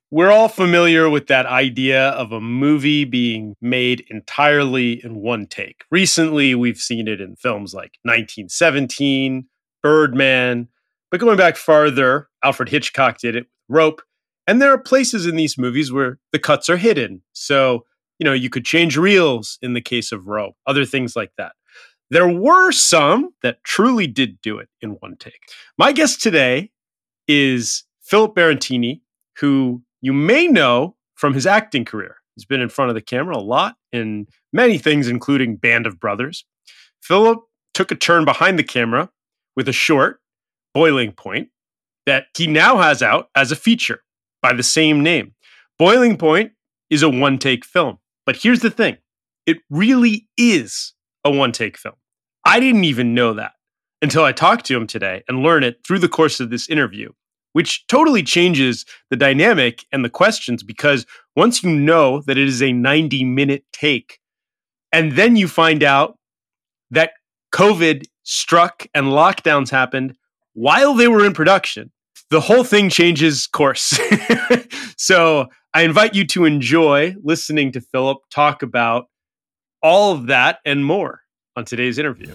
We're all familiar with that idea of a movie being made entirely in one take. Recently, we've seen it in films like 1917, Birdman, but going back farther, Alfred Hitchcock did it with Rope. And there are places in these movies where the cuts are hidden. So, you could change reels in the case of Rope, other things like that. There were some that truly did do it in one take. My guest today is Philip Barantini, who you may know from his acting career. He's been in front of the camera a lot in many things, including Band of Brothers. Philip took a turn behind the camera with a short, Boiling Point, that he now has out as a feature by the same name. Boiling Point is a one-take film. But here's the thing. It really is a one-take film. I didn't even know that until I talked to him today and learned it through the course of this interview, which totally changes the dynamic and the questions, because once you know that it is a 90-minute take, and then you find out that COVID struck and lockdowns happened while they were in production, the whole thing changes course. So I invite you to enjoy listening to Philip talk about all of that and more on today's interview.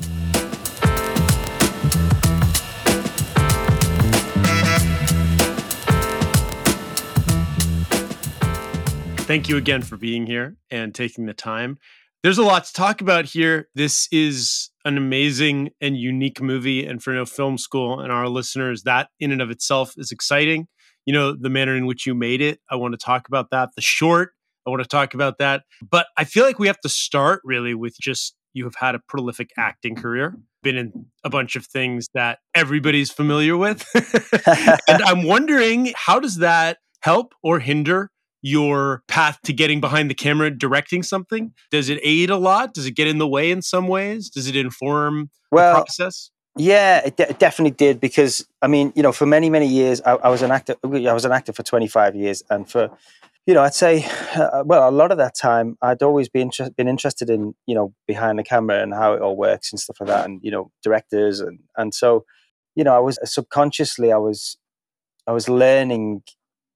Thank you again for being here and taking the time. There's a lot to talk about here. This is an amazing and unique movie, and for No Film School and our listeners, that in and of itself is exciting. The manner in which you made it, I want to talk about that. The short, I want to talk about that. But I feel like we have to start really with just, you have had a prolific acting career, been in a bunch of things that everybody's familiar with. And I'm wondering, how does that help or hinder your path to getting behind the camera, directing something? Does it aid a lot? Does it get in the way in some ways? Does it inform the process? Yeah, it definitely did, because for many, many years, I was an actor. I was an actor for 25 years. And for, I'd say, a lot of that time, I'd always been interested in, behind the camera and how it all works and stuff like that. And, directors. And so, I was subconsciously, I was learning,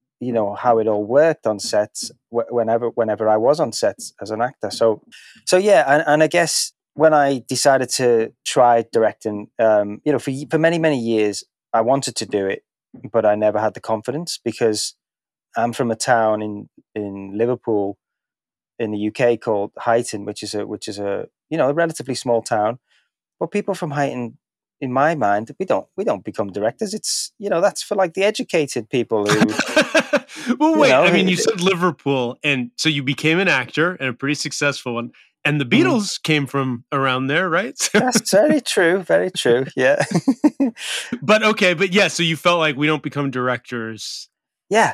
how it all worked on sets whenever I was on sets as an actor. So yeah. And I guess when I decided to try directing, for many, many years, I wanted to do it, but I never had the confidence, because I'm from a town in Liverpool in the UK called Huyton, which is a a relatively small town. But people from Huyton, in my mind, we don't become directors. It's that's for like the educated people who. Well, wait. You said Liverpool, and so you became an actor and a pretty successful one. And the Beatles came from around there, right? That's very true. Very true. Yeah. But yeah. So you felt like we don't become directors. Yeah,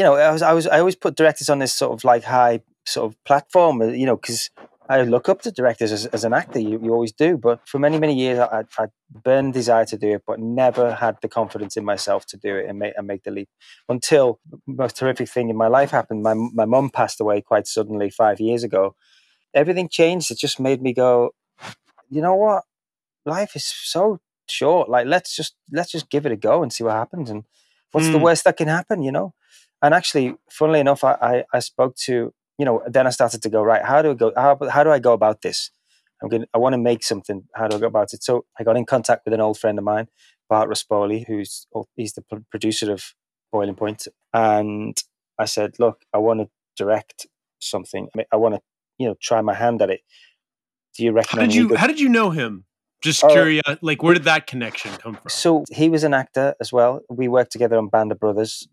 I always put directors on this sort of like high sort of platform, because I look up to directors as an actor. You always do. But for many, many years, I burned desire to do it, but never had the confidence in myself to do it and make the leap, until the most terrific thing in my life happened. My mum passed away quite suddenly 5 years ago. Everything changed. It just made me go, you know what? Life is so short. Like, let's just give it a go and see what happens. And what's the worst that can happen, And actually, funnily enough, I spoke to, then I started to go, right, how do I go about this? I want to make something. How do I go about it? So I got in contact with an old friend of mine, Bart Rispoli, he's the producer of Boiling Point. And I said, look, I want to direct something. I want to, try my hand at it. Do you recommend? How did you know him? Just curious, like, where did that connection come from? So he was an actor as well. We worked together on Band of Brothers,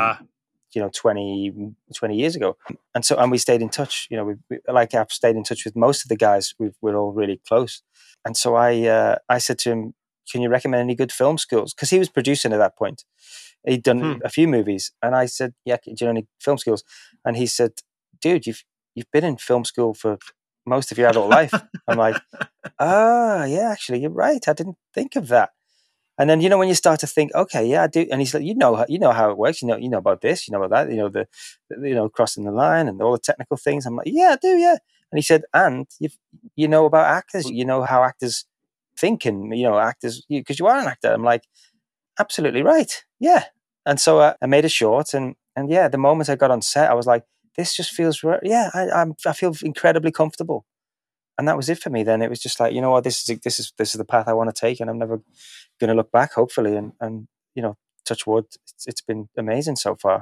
20 years ago. And we stayed in touch. I've stayed in touch with most of the guys. We're all really close. And so I said to him, can you recommend any good film schools? Because he was producing at that point. He'd done a few movies. And I said, yeah, do you know any film schools? And he said, dude, you've been in film school for most of your adult life. I'm like, yeah, actually, you're right. I didn't think of that. And then, when you start to think, okay, yeah, I do. And he's like, you know how it works. You know about this, you know about that, the crossing the line and all the technical things. I'm like, yeah, I do. Yeah. And he said, and you know about actors, you know how actors think, and, actors, because you are an actor. I'm like, absolutely right. Yeah. And so I made a short, and And yeah, the moment I got on set, I was like, this just feels right. Yeah, I feel incredibly comfortable. And that was it for me. Then it was just like, you know what, this is the path I want to take, and I'm never going to look back. Hopefully, and touch wood, it's been amazing so far.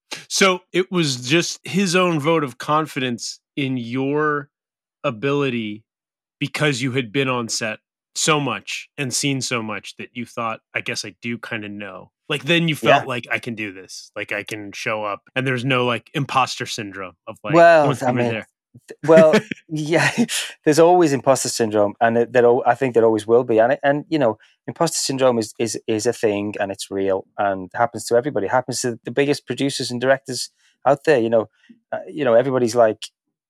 So it was just his own vote of confidence in your ability because you had been on set so much and seen so much that you thought, I guess I do kind of know. Like then you Yeah. felt like I can do this, like I can show up, and there's no like imposter syndrome of like Well, once I you were mean, there. well, yeah, there's always imposter syndrome, and I think there always will be. And imposter syndrome is a thing, and it's real, and happens to everybody. It happens to the biggest producers and directors out there. Everybody's like,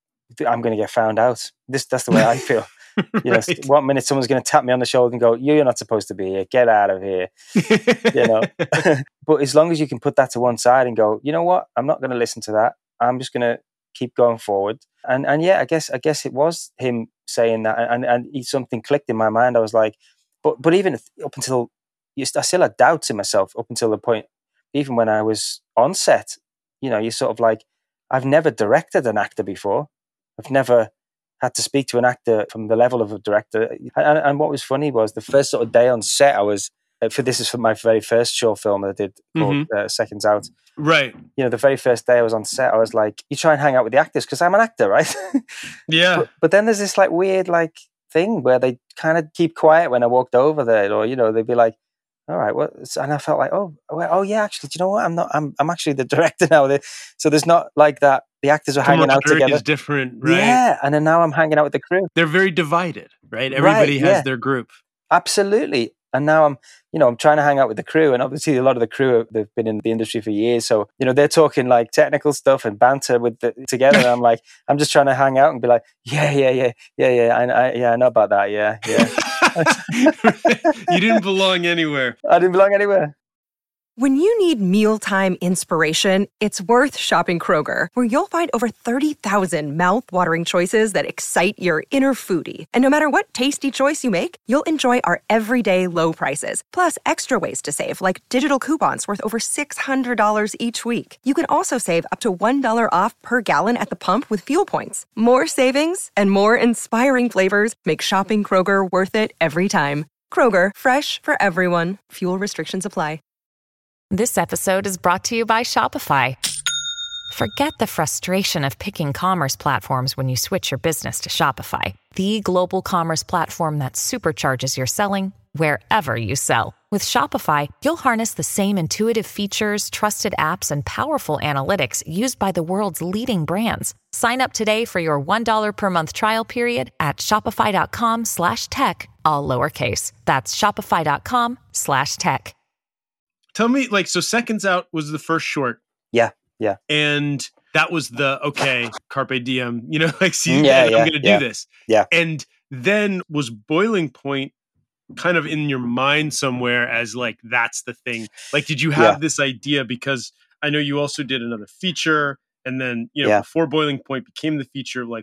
I'm going to get found out. That's the way I feel. Right. One minute someone's going to tap me on the shoulder and go, "You're not supposed to be here. Get out of here." You know. But as long as you can put that to one side and go, you know what, I'm not going to listen to that. I'm just going to keep going forward. And yeah, I guess it was him saying that, and something clicked in my mind. I was like, but even up until I still had doubts in myself up until the point, even when I was on set. You're sort of like, I've never directed an actor before. I've never had to speak to an actor from the level of a director. And what was funny was the first sort of day on set, I was this is for my very first short film that I did called Seconds Out. Right. The very first day I was on set, I was like, you try and hang out with the actors because I'm an actor, right? Yeah. But then there's this like weird like thing where they kind of keep quiet when I walked over there, or they'd be like, all right, what? And I felt like, oh yeah, actually, do you know what? I'm actually the director now. So there's not like that. The actors are hanging out together. Is different, right? Yeah, and then now I'm hanging out with the crew. They're very divided, right? Everybody has their group. Absolutely. And now I'm trying to hang out with the crew, and obviously a lot of the crew, they've been in the industry for years. So, they're talking like technical stuff and banter together. And I'm like, I'm just trying to hang out and be like, yeah. I know about that. Yeah. You didn't belong anywhere. I didn't belong anywhere. When you need mealtime inspiration, it's worth shopping Kroger, where you'll find over 30,000 mouth-watering choices that excite your inner foodie. And no matter what tasty choice you make, you'll enjoy our everyday low prices, plus extra ways to save, like digital coupons worth over $600 each week. You can also save up to $1 off per gallon at the pump with fuel points. More savings and more inspiring flavors make shopping Kroger worth it every time. Kroger, fresh for everyone. Fuel restrictions apply. This episode is brought to you by Shopify. Forget the frustration of picking commerce platforms when you switch your business to Shopify, the global commerce platform that supercharges your selling wherever you sell. With Shopify, you'll harness the same intuitive features, trusted apps, and powerful analytics used by the world's leading brands. Sign up today for your $1 per month trial period at shopify.com/tech, all lowercase. That's shopify.com/tech. Tell me, so Seconds Out was the first short. Yeah. And that was the, carpe diem, I'm going to do this. Yeah. And then was Boiling Point kind of in your mind somewhere as that's the thing? Did you have this idea? Because I know you also did another feature, and then, before Boiling Point became the feature, when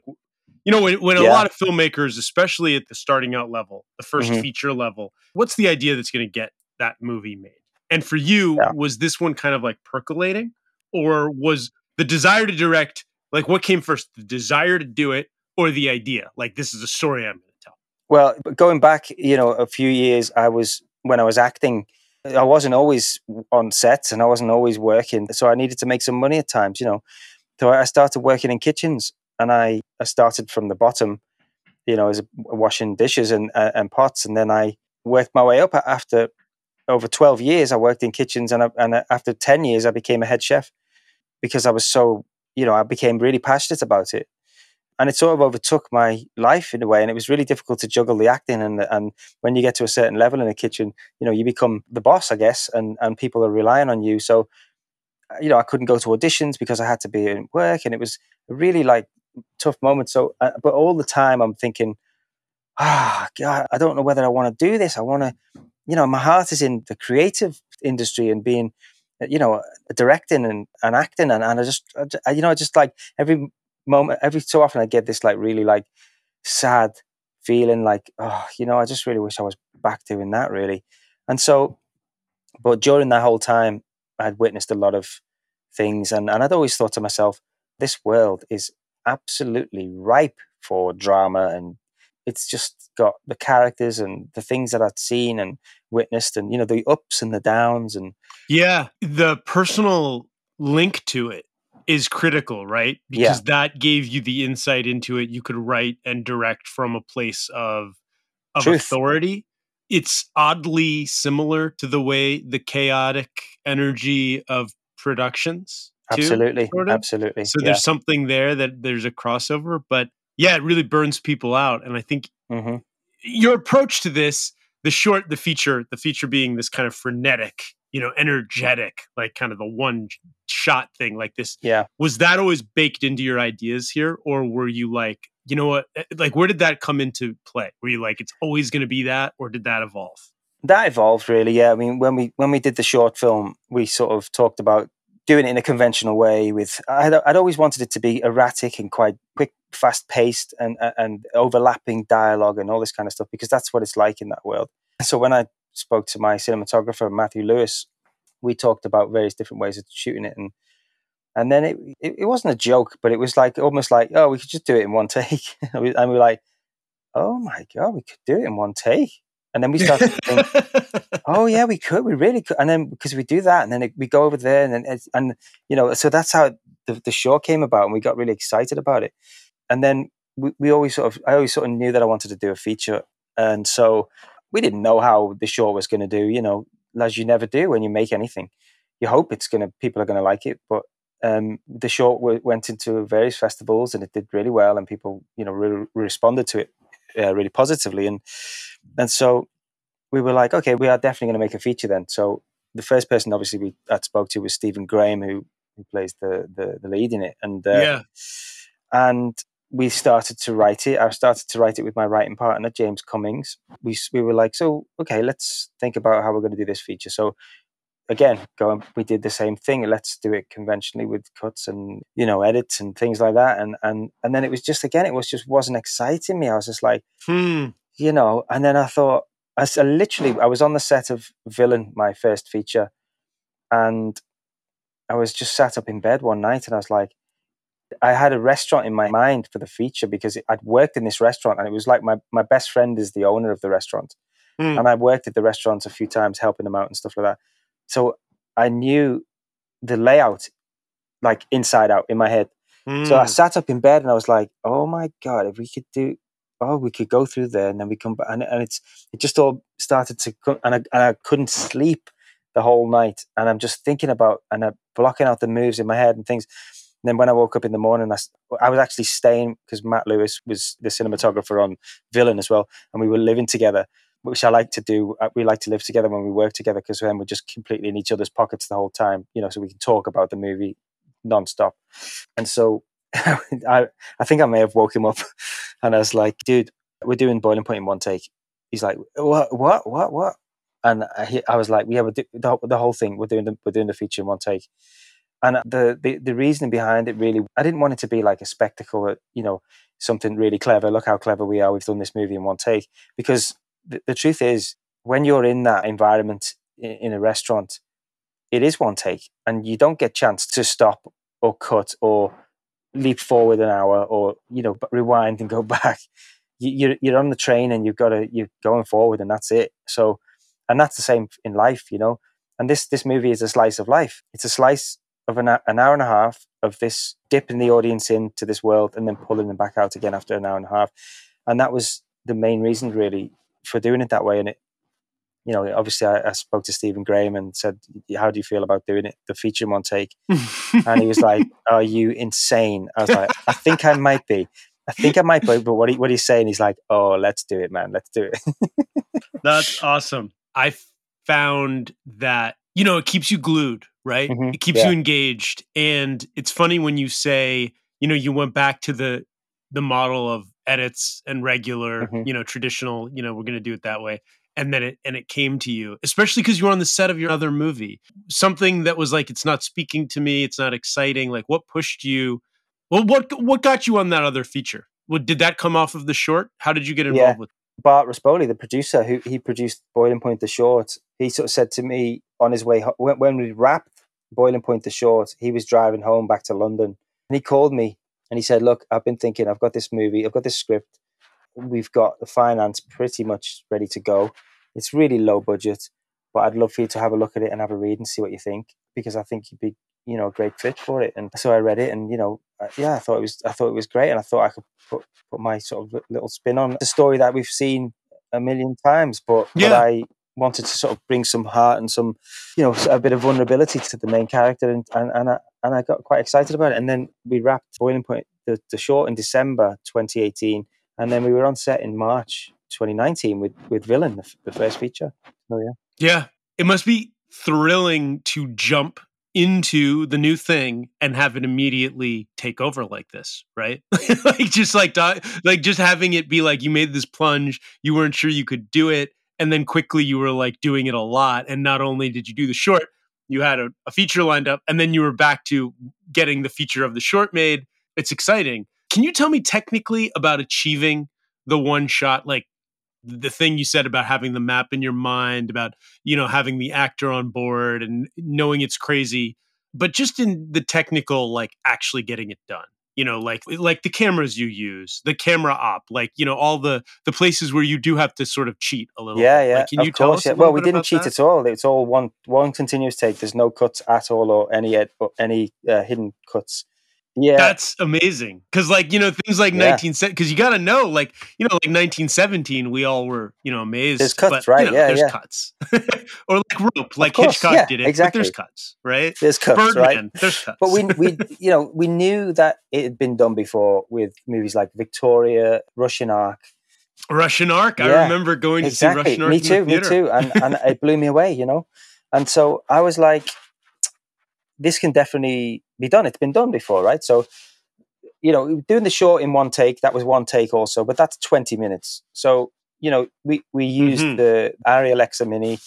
a lot of filmmakers, especially at the starting out level, the first feature level, what's the idea that's going to get that movie made? And for you, was this one kind of percolating, or was the desire to direct, what came first, the desire to do it or the idea? This is a story I'm going to tell. Well, going back, a few years, when I was acting, I wasn't always on sets and I wasn't always working. So I needed to make some money at times, So I started working in kitchens, and I started from the bottom, as washing dishes and pots. And then I worked my way up. After over 12 years, I worked in kitchens, and after 10 years, I became a head chef because I was so, I became really passionate about it. And it sort of overtook my life in a way. And it was really difficult to juggle the acting. And when you get to a certain level in a kitchen, you become the boss, I guess, and people are relying on you. So, I couldn't go to auditions because I had to be in work, and it was a really tough moment. So, but all the time I'm thinking, God, I don't know whether I want to do this. I want to, my heart is in the creative industry and being, directing and acting. And I just like every moment, every so often I get this really sad feeling I just really wish I was back doing that really. And so, but during that whole time, I had witnessed a lot of things. And I'd always thought to myself, this world is absolutely ripe for drama, and it's just got the characters and the things that I'd seen and witnessed, and the ups and the downs. And Yeah, the personal link to it is critical, right? Because that gave you the insight into it. You could write and direct from a place of truth. authority. It's oddly similar to the way the chaotic energy of productions too, Absolutely, sort of. absolutely. So there's something there that there's a crossover, but yeah, it really burns people out. And I think Mm-hmm. your approach to this, the feature being this kind of frenetic, energetic, like kind of the one shot thing like this. Yeah. Was that always baked into your ideas here? Or were you like, you know what, like, where did that come into play? Were you like, it's always going to be that, or did that evolve? That evolved, really. Yeah. I mean, when we did the short film, we sort of talked about doing it in a conventional way. I'd always wanted it to be erratic and quite quick, fast paced, and overlapping dialogue and all this kind of stuff, because that's what it's like in that world. So when I spoke to my cinematographer, Matthew Lewis, we talked about various different ways of shooting it, and then it wasn't a joke, but it was like almost like, oh, we could just do it in one take, and we were like, oh my God, we could do it in one take. And then we started to think, oh yeah, we really could. And then because we do that, and then we go over there, and so that's how the short came about, and we got really excited about it. And then I always sort of knew that I wanted to do a feature, and so we didn't know how the short was going to do. As you never do when you make anything, you hope people are going to like it. But the short went into various festivals, and it did really well, and people really responded to it really positively, and so we were like, okay, we are definitely going to make a feature then. So the first person, obviously, I spoke to was Stephen Graham, who plays the lead in it, and we started to write it. I started to write it with my writing partner, James Cummings. We were like, so okay, let's think about how we're going to do this feature. So again, we did the same thing. Let's do it conventionally with cuts and edits and things like that. And then it was just, again, it wasn't exciting me. I was just like, and then I thought, I was on the set of Villain, my first feature, and I was just sat up in bed one night, and I was like, I had a restaurant in my mind for the feature, because I'd worked in this restaurant, and it was like my best friend is the owner of the restaurant. And I worked at the restaurant a few times, helping him out and stuff like that. So I knew the layout like inside out in my head. So I sat up in bed, and I was like, oh my God, if we could go through there, and then we come back, and it just all started to come, and I couldn't sleep the whole night, and I'm just thinking about, and I'm blocking out the moves in my head and things. And then when I woke up in the morning, I was actually staying, because Matt Lewis was the cinematographer on Villain as well, and we were living together, which I like to do. We like to live together when we work together, because then we're just completely in each other's pockets the whole time, so we can talk about the movie nonstop. And so I think I may have woke him up, and I was like, dude, we're doing Boiling Point in one take. He's like, what? And I was like, yeah, the whole thing. We're doing the feature in one take. And the reasoning behind it, really, I didn't want it to be like a spectacle, something really clever. Look how clever we are. We've done this movie in one take. Because the truth is, when you're in that environment in a restaurant, it is one take, and you don't get a chance to stop or cut or leap forward an hour or rewind and go back. You're on the train, and you're going forward, and that's it. So, and that's the same in life, And this movie is a slice of life. It's a slice of an hour and a half of this dipping the audience into this world, and then pulling them back out again after an hour and a half. And that was the main reason, really, for doing it that way. And it, obviously, I spoke to Stephen Graham and said, how do you feel about doing it, the feature in one take? And he was like, are you insane? I was like, I think I might be. But what he's saying, he's like, oh, let's do it, man. Let's do it. That's awesome. I found that, it keeps you glued, right? Mm-hmm. It keeps you engaged. And it's funny when you say, you went back to the model of edits and regular, traditional, we're going to do it that way. And then it came to you, especially because you were on the set of your other movie, something that was like, it's not speaking to me. It's not exciting. Like, what pushed you? Well, what got you on that other feature? Did that come off of the short? How did you get involved with it? Bart Rispoli, the producer, he produced Boiling Point, the short, he sort of said to me on his way when we wrapped Boiling Point, the short, he was driving home back to London, and he called me and he said, "Look, I've been thinking, I've got this movie, I've got this script, we've got the finance pretty much ready to go. It's really low budget, but I'd love for you to have a look at it and have a read and see what you think, because I think you'd be, a great fit for it." And so I read it, and I thought it was great, and I thought I could put my sort of little spin on the story that we've seen a million times, but I wanted to sort of bring some heart and some, a bit of vulnerability to the main character, and I got quite excited about it. And then we wrapped Boiling Point, the short, in December 2018, and then we were on set in March 2019 with Villain, the first feature. Oh yeah. Yeah, it must be thrilling to jump into the new thing and have it immediately take over like this, right? Just having it be like you made this plunge, you weren't sure you could do it, and then quickly you were like doing it a lot. And not only did you do the short, you had a feature lined up, and then you were back to getting the feature of the short made. It's exciting. Can you tell me technically about achieving the one shot, like the thing you said about having the map in your mind, about, having the actor on board and knowing it's crazy, but just in the technical, like actually getting it done, like the cameras you use, the camera op, like, all the places where you do have to sort of cheat a little bit. Yeah. Like, can you tell us a Well, little we bit didn't about cheat that? at all. It's all one continuous take. There's no cuts at all, or any hidden cuts. Yeah, That's amazing. Because, like, things like 1970, because you got to know, like, like 1917, we all were, amazed. There's cuts, but, right? There's Yeah. cuts. Or like Rope, like course, Hitchcock yeah, did it, exactly. but there's cuts, right? There's cuts, Birdman, right? There's cuts. But we we knew that it had been done before with movies like Victoria, Russian Ark. Russian Ark. Yeah, I remember going to see Russian Ark Me in the too, theater. and it blew me away, And so I was like, this can definitely be done. It's been done before, right? So, doing the short in one take, that was one take also, but that's 20 minutes. So, we used the Arri Alexa Mini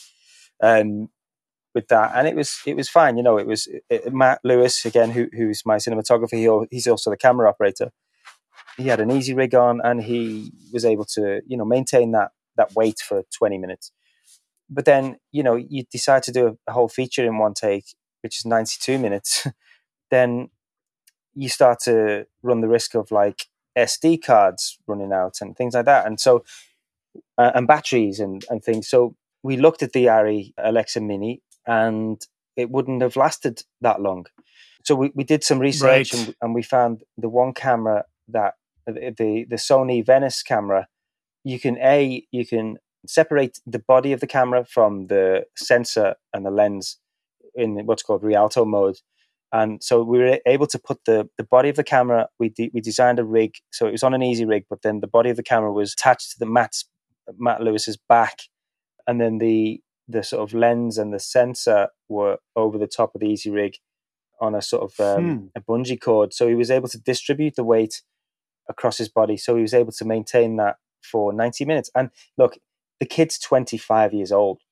with that, and it was fine. It was Matt Lewis, again, who's my cinematographer. He's also the camera operator. He had an easy rig on, and he was able to, maintain that weight for 20 minutes. But then, you decide to do a whole feature in one take, which is 92 minutes. Then you start to run the risk of like SD cards running out and things like that. And so, and batteries and things. So we looked at the Arri Alexa Mini, and it wouldn't have lasted that long. So we did some research, Right. and we found the one camera that the Sony Venice camera, you can separate the body of the camera from the sensor and the lens in what's called Rialto mode. And so we were able to put the body of the camera, we designed a rig, so it was on an easy rig, but then the body of the camera was attached to the Matt Lewis's back, and then the sort of lens and the sensor were over the top of the easy rig on a sort of a bungee cord. So he was able to distribute the weight across his body, so he was able to maintain that for 90 minutes. And look, the kid's 25 years old.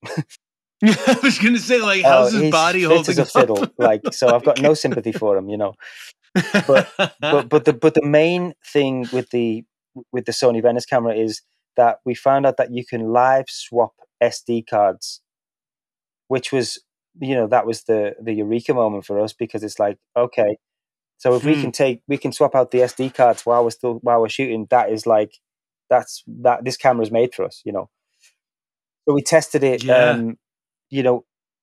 I was going to say, like, how's his body fit holding as a fiddle. up? Like, so I've got no sympathy for him, But the main thing with the Sony Venice camera is that we found out that you can live swap SD cards, which was, that was the eureka moment for us, because it's like, okay, so if we can swap out the SD cards while we're shooting, that is like, this camera's made for us, So we tested it. Yeah. Did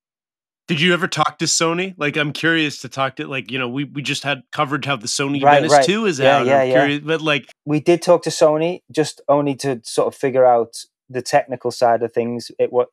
you ever talk to Sony? Like, I'm curious to talk to, like, we just had covered how the Sony Venice 2 is out. I'm curious, but like, we did talk to Sony, just only to sort of figure out the technical side of things.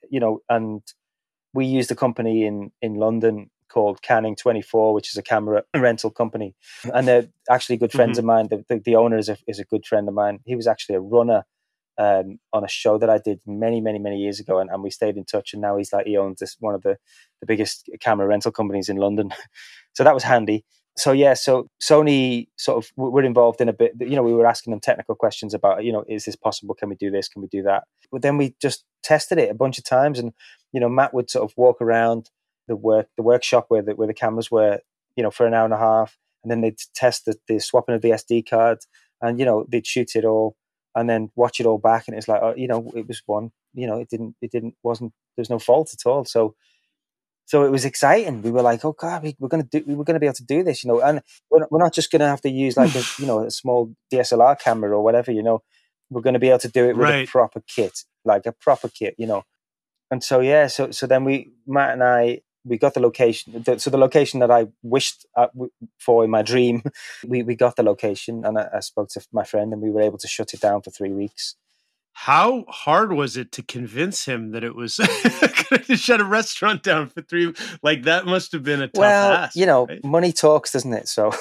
And we used a company in London called Canning 24, which is a camera rental company, and they're actually good friends of mine. The owner is a good friend of mine. He was actually a runner on a show that I did many years ago, and we stayed in touch. And now he owns one of the biggest camera rental companies in London. So that was handy. So yeah, so Sony sort of were involved in a bit. We were asking them technical questions about, is this possible? Can we do this? Can we do that? But then we just tested it a bunch of times, and Matt would sort of walk around the workshop where the cameras were, for an hour and a half, and then they'd test the swapping of the SD card, and they'd shoot it all, and then watch it all back, and it's like, it was one, there's no fault at all. So So it was exciting. We were like, oh God, we're going to be able to do this, and we're not just going to have to use like a small DSLR camera or whatever, we're going to be able to do it with a Right. proper kit, like a proper kit, And so, yeah, so then Matt and I, we got the location. So the location that I wished for in my dream, we got the location, and I spoke to my friend, and we were able to shut it down for 3 weeks. How hard was it to convince him that it was to shut a restaurant down for 3? Like, that must have been a tough ask. Right? Money talks, doesn't it? So,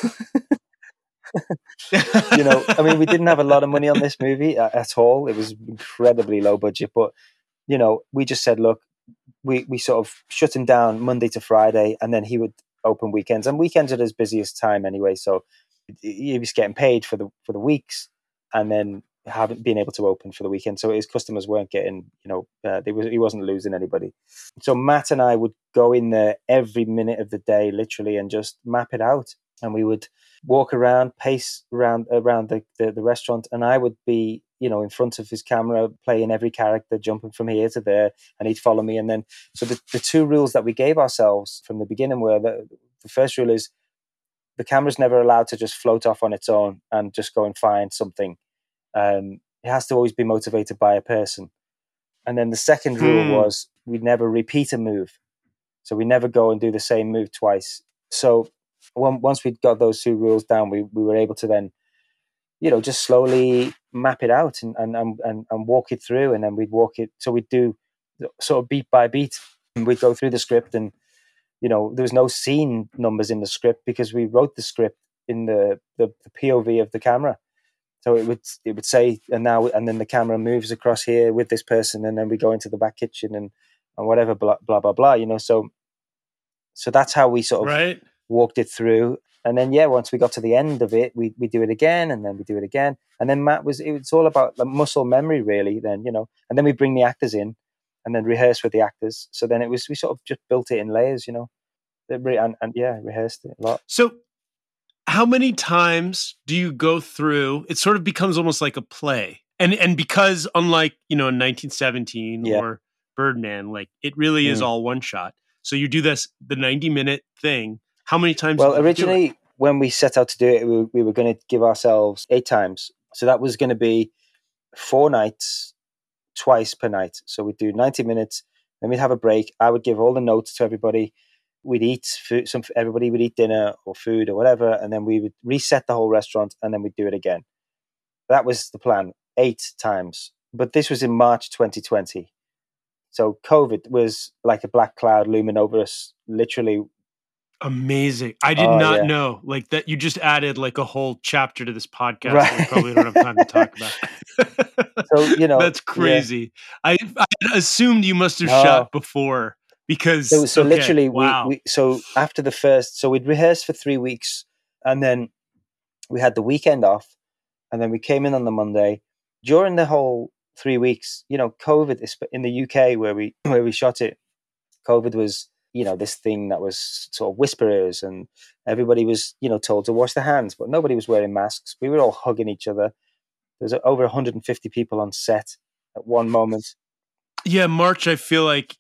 I mean, we didn't have a lot of money on this movie at all. It was incredibly low budget, but we just said, look, we sort of shut him down Monday to Friday, and then he would open weekends, and weekends are his busiest time anyway. So he was getting paid for the weeks, and then haven't been able to open for the weekend. So his customers weren't getting, he wasn't losing anybody. So Matt and I would go in there every minute of the day, literally, and just map it out. And we would walk around, pace around the restaurant, and I would be, in front of his camera, playing every character, jumping from here to there, and he'd follow me. And then, so the two rules that we gave ourselves from the beginning were the first rule is the camera's never allowed to just float off on its own and just go and find something. It has to always be motivated by a person. And then the second rule was we'd never repeat a move. So we never go and do the same move twice. So once we'd got those two rules down, we were able to then, just slowly map it out and walk it through. And then we'd walk it. So we'd do sort of beat by beat. And we'd go through the script, and, there was no scene numbers in the script because we wrote the script in the POV of the camera. So it would say, and then the camera moves across here with this person, and then we go into the back kitchen and whatever, blah, blah, blah, blah, So that's how we sort of walked it through. And then, once we got to the end of it, we do it again, and then we do it again. And then it's all about the muscle memory, really, then, and then we bring the actors in and then rehearse with the actors. So then we sort of just built it in layers, and rehearsed it a lot. So how many times do you go through? It sort of becomes almost like a play. And because unlike, in 1917 or Birdman, like it really is all one shot. So you do the 90-minute thing. How many times? Well, originally when we set out to do it, we were going to give ourselves 8 times. So that was going to be 4 nights, twice per night. So we'd do 90 minutes, then we'd have a break. I would give all the notes to everybody. We'd eat food. Everybody would eat dinner or food or whatever, and then we would reset the whole restaurant, and then we'd do it again. That was the plan, 8 times. But this was in March 2020, so COVID was like a black cloud looming over us, literally. Amazing! I did not know like that. You just added like a whole chapter to this podcast. Right. We probably don't have time to talk about. So that's crazy. Yeah. I assumed you must have shot before. Because so literally, so after the first, so we'd rehearsed for 3 weeks, and then we had the weekend off, and then we came in on the Monday. During the whole 3 weeks, COVID in the UK where we shot it, COVID was, this thing that was sort of whisperers, and everybody was, told to wash their hands, but nobody was wearing masks. We were all hugging each other. There was over 150 people on set at one moment. Yeah, March. I feel like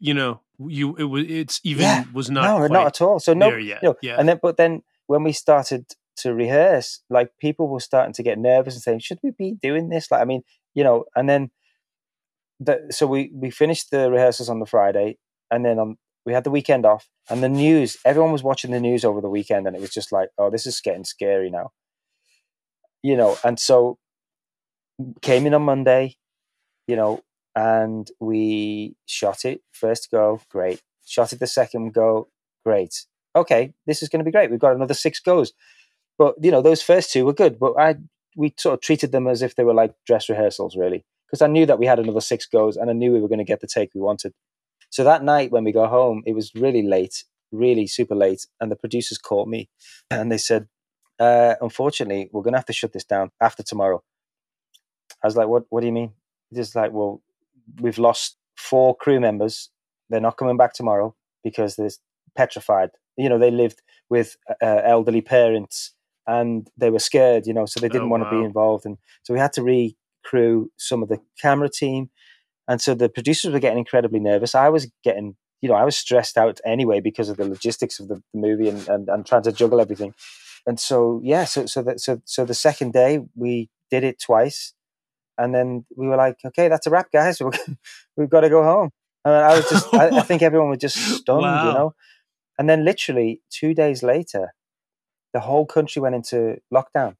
was not not at all. So but then when we started to rehearse, like people were starting to get nervous and saying, "Should we be doing this?" Like, I mean, and then so we finished the rehearsals on the Friday, and then we had the weekend off, and the news. Everyone was watching the news over the weekend, and it was just like, "Oh, this is getting scary now," And so came in on Monday, and we shot it first go, great. Shot it the second go, great. Okay, this is going to be great. We've got another 6 goes. But, those first 2 were good. But we sort of treated them as if they were like dress rehearsals, really. Because I knew that we had another 6 goes, and I knew we were going to get the take we wanted. So that night when we got home, it was really late, really super late. And the producers called me, and they said, unfortunately, we're going to have to shut this down after tomorrow. I was like, what do you mean? Just like, well, we've lost 4 crew members. They're not coming back tomorrow because they're petrified. They lived with elderly parents, and they were scared, so they didn't want to be involved. And so we had to recrew some of the camera team. And so the producers were getting incredibly nervous. I was getting I was stressed out anyway because of the logistics of the movie and trying to juggle everything. And so, yeah, so the second day we did it twice. And then we were like, okay, that's a wrap, guys. We've got to go home. And I was just, I think everyone was just stunned, Wow. And then literally 2 days later, the whole country went into lockdown.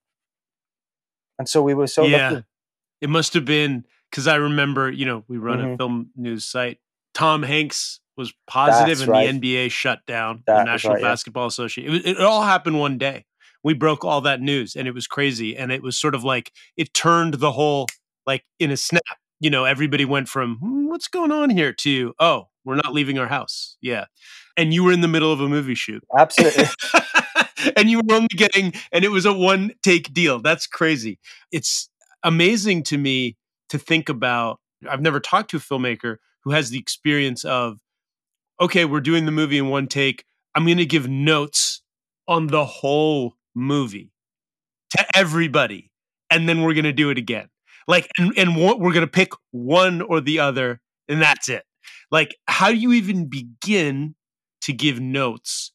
And so we were so lucky. It must have been because I remember, we run a Mhm. film news site. Tom Hanks was positive That's and right. the NBA shut down, the That is National right, yeah. Basketball Association. It all happened one day. We broke all that news and it was crazy. And it was sort of like, it turned the whole, like in a snap, everybody went from, what's going on here to, oh, we're not leaving our house. Yeah. And you were in the middle of a movie shoot. Absolutely. And you were only and it was a one take deal. That's crazy. It's amazing to me to think about. I've never talked to a filmmaker who has the experience of, okay, we're doing the movie in one take. I'm going to give notes on the whole movie to everybody. And then we're going to do it again. Like, and we're going to pick one or the other, and that's it. Like, how do you even begin to give notes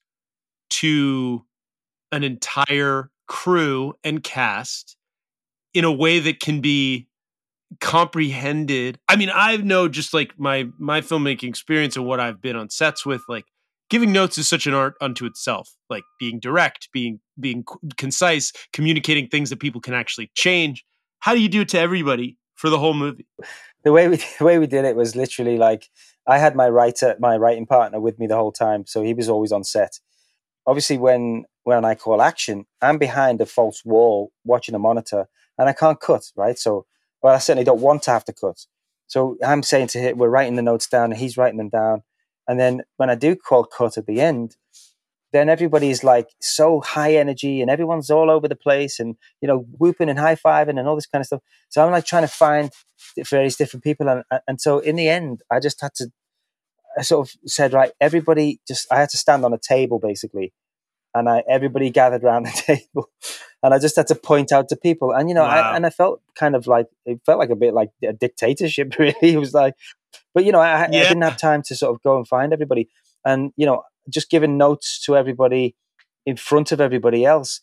to an entire crew and cast in a way that can be comprehended? I mean, I know just like my filmmaking experience and what I've been on sets with, like giving notes is such an art unto itself, like being direct, being concise, communicating things that people can actually change. How do you do it to everybody for the whole movie? The way we did it was literally like, I had my writing partner with me the whole time, so he was always on set. Obviously, when I call action, I'm behind a false wall watching a monitor, and I can't cut, right? So, well, I certainly don't want to have to cut. So I'm saying to him, we're writing the notes down, and he's writing them down. And then when I do call cut at the end, then everybody's like so high energy, and everyone's all over the place, and whooping and high fiving and all this kind of stuff. So I'm like trying to find various different people, and so in the end, I just had to. I sort of said, right, everybody, I had to stand on a table basically, and everybody gathered around the table, and I just had to point out to people, and Wow. I felt kind of like, it felt like a bit like a dictatorship, really. It was like, but I didn't have time to sort of go and find everybody, and just giving notes to everybody in front of everybody else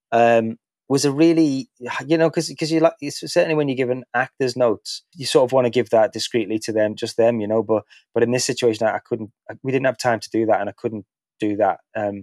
was a really, because you like, certainly when you're giving actors notes, you sort of want to give that discreetly to them, just them, but in this situation, we didn't have time to do that, and I couldn't do that.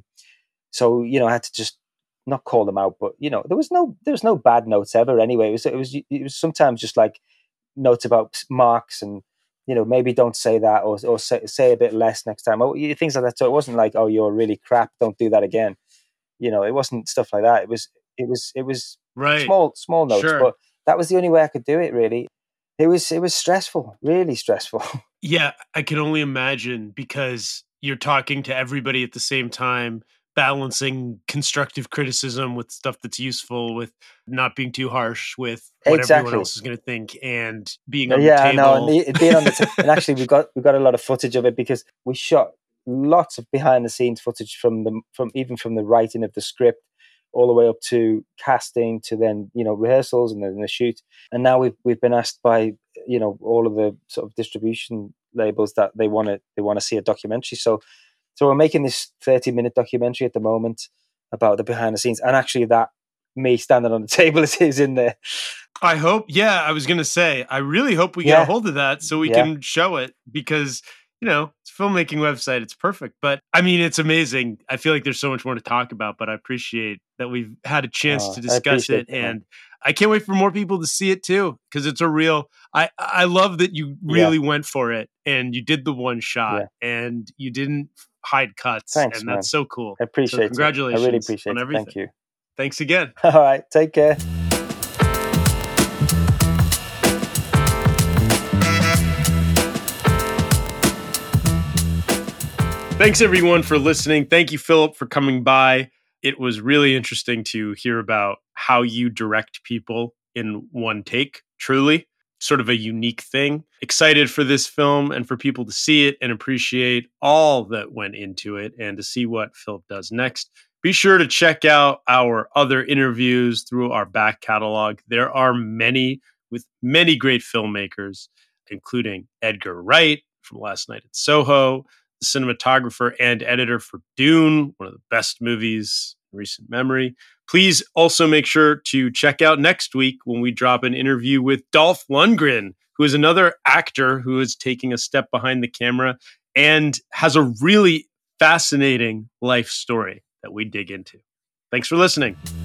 So I had to just not call them out, but there was no bad notes ever anyway. It was sometimes just like notes about marks and maybe don't say that, or say a bit less next time, or things like that. So it wasn't like, oh, you're really crap, don't do that again. It wasn't stuff like that. It was Right. small notes, Sure. but that was the only way I could do it. Really, it was stressful, really stressful. Yeah, I can only imagine, because you're talking to everybody at the same time, balancing constructive criticism with stuff that's useful, with not being too harsh, with what everyone Exactly. else is going to think, and being on the Yeah, table. no, and being on the and actually we got a lot of footage of it, because we shot lots of behind the scenes footage from the writing of the script all the way up to casting, to then rehearsals and then the shoot. And now we've been asked by all of the sort of distribution labels that they want to see a documentary. So we're making this 30-minute documentary at the moment about the behind the scenes, and actually that me standing on the table is in there. I hope. Yeah, I was going to say, I really hope we get a hold of that so we can show it, because it's a filmmaking website. It's perfect. But I mean, it's amazing. I feel like there's so much more to talk about, but I appreciate that we've had a chance to discuss it. And I can't wait for more people to see it too, because it's a real, I love that you really went for it, and you did the one shot, and you didn't hide cuts. Thanks, and man. that's so cool. I appreciate congratulations. I really appreciate on it. everything. Thank you. Thanks again. All right. Take care. Thanks everyone for listening. Thank you, Philip, for coming by. It was really interesting to hear about how you direct people in one take. Truly, sort of a unique thing. Excited for this film and for people to see it and appreciate all that went into it, and to see what Philip does next. Be sure to check out our other interviews through our back catalog. There are many, with many great filmmakers, including Edgar Wright from Last Night at Soho, the cinematographer and editor for Dune, one of the best movies in recent memory. Please also make sure to check out next week when we drop an interview with Dolph Lundgren, who is another actor who is taking a step behind the camera and has a really fascinating life story that we dig into. Thanks for listening.